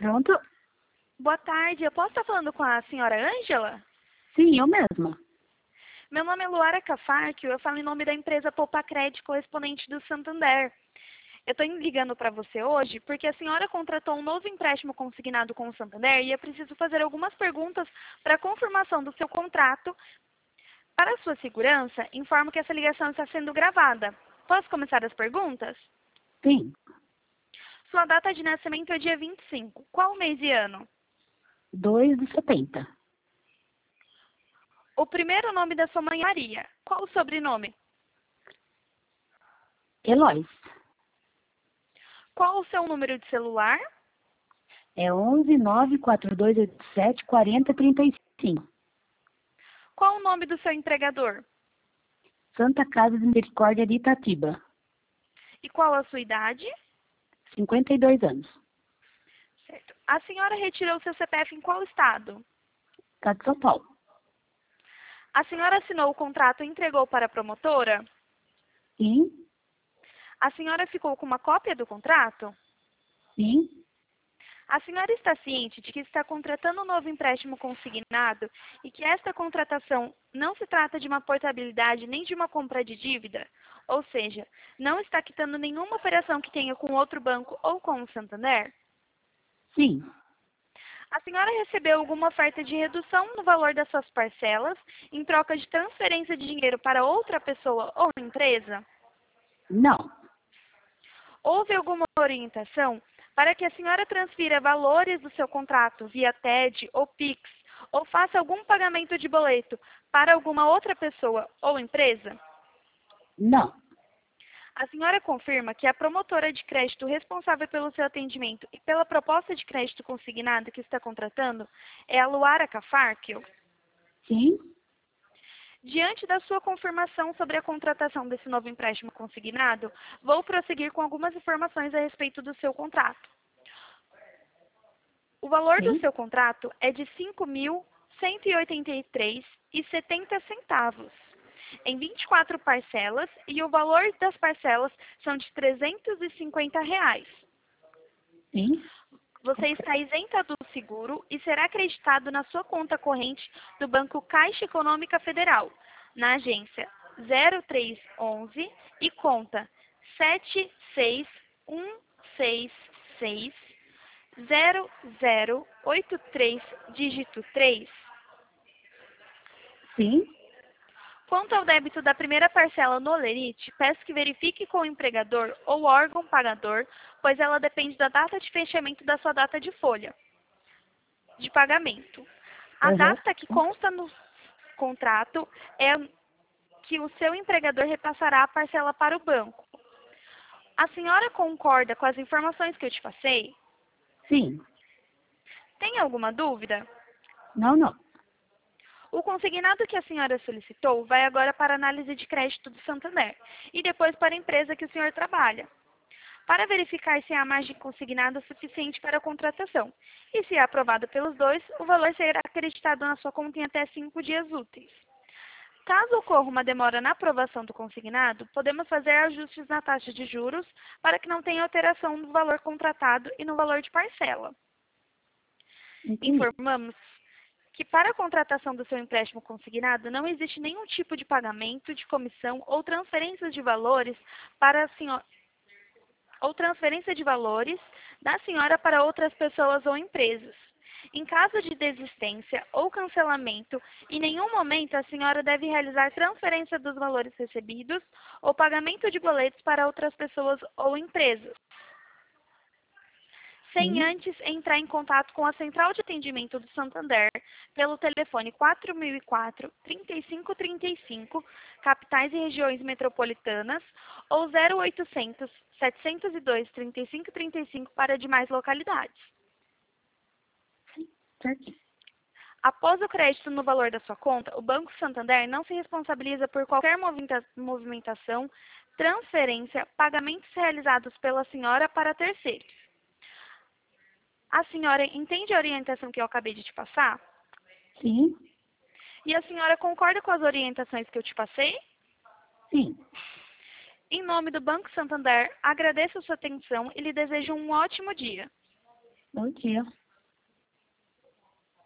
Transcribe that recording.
Pronto? Boa tarde, eu posso estar falando com a senhora Ângela? Sim, eu mesma. Meu nome é Luara Cafarquio, eu falo em nome da empresa Poupa Crédito, correspondente do Santander. Eu estou ligando para você hoje porque a senhora contratou um novo empréstimo consignado com o Santander e eu preciso fazer algumas perguntas para confirmação do seu contrato. Para a sua segurança, informo que essa ligação está sendo gravada. Posso começar as perguntas? Sim. Sua data de nascimento é dia 25. Qual mês e ano? 2 de 70. O primeiro nome da sua mãe é Maria. Qual o sobrenome? Eloís. Qual o seu número de celular? É 11 94287 4035. Qual o nome do seu empregador? Santa Casa de Misericórdia de Itatiba. E qual a sua idade? 52 anos. Certo. A senhora retirou seu CPF em qual estado? Estado de São Paulo. A senhora assinou o contrato e entregou para a promotora? Sim. A senhora ficou com uma cópia do contrato? Sim. A senhora está ciente de que está contratando um novo empréstimo consignado e que esta contratação não se trata de uma portabilidade nem de uma compra de dívida? Ou seja, não está quitando nenhuma operação que tenha com outro banco ou com o Santander? Sim. A senhora recebeu alguma oferta de redução no valor das suas parcelas em troca de transferência de dinheiro para outra pessoa ou empresa? Não. Houve alguma orientação para que a senhora transfira valores do seu contrato via TED ou Pix ou faça algum pagamento de boleto para alguma outra pessoa ou empresa? Não. A senhora confirma que a promotora de crédito responsável pelo seu atendimento e pela proposta de crédito consignado que está contratando é a Luara Cafarquio? Sim. Diante da sua confirmação sobre a contratação desse novo empréstimo consignado, vou prosseguir com algumas informações a respeito do seu contrato. O valor do Sim. seu contrato é de R$ 5.183,70 em 24 parcelas e o valor das parcelas são de R$ 350. Sim. Você está isenta do seguro e será acreditado na sua conta corrente do Banco Caixa Econômica Federal, na agência 0311 e conta 761660083 dígito 3. Sim. Quanto ao débito da primeira parcela no Olerite, peço que verifique com o empregador ou órgão pagador, pois ela depende da data de fechamento da sua data de folha de pagamento. A Uhum. data que consta no contrato é que o seu empregador repassará a parcela para o banco. A senhora concorda com as informações que eu te passei? Sim. Tem alguma dúvida? Não, não. O consignado que a senhora solicitou vai agora para a análise de crédito do Santander e depois para a empresa que o senhor trabalha, para verificar se há margem consignada suficiente para a contratação. E se é aprovado pelos dois, o valor será acreditado na sua conta em até 5 dias úteis. Caso ocorra uma demora na aprovação do consignado, podemos fazer ajustes na taxa de juros para que não tenha alteração no valor contratado e no valor de parcela. Entendi. Informamos que para a contratação do seu empréstimo consignado não existe nenhum tipo de pagamento de comissão ou transferências de valores para a senhora, ou transferência de valores da senhora para outras pessoas ou empresas. Em caso de desistência ou cancelamento, em nenhum momento a senhora deve realizar transferência dos valores recebidos ou pagamento de boletos para outras pessoas ou empresas, sem Sim. antes entrar em contato com a Central de Atendimento do Santander pelo telefone 4004-3535, capitais e regiões metropolitanas, ou 0800 702 3535 para demais localidades. Certo. Após o crédito no valor da sua conta, o Banco Santander não se responsabiliza por qualquer movimentação, transferência, pagamentos realizados pela senhora para terceiros. A senhora entende a orientação que eu acabei de te passar? Sim. E a senhora concorda com as orientações que eu te passei? Sim. Em nome do Banco Santander, agradeço a sua atenção e lhe desejo um ótimo dia. Bom dia.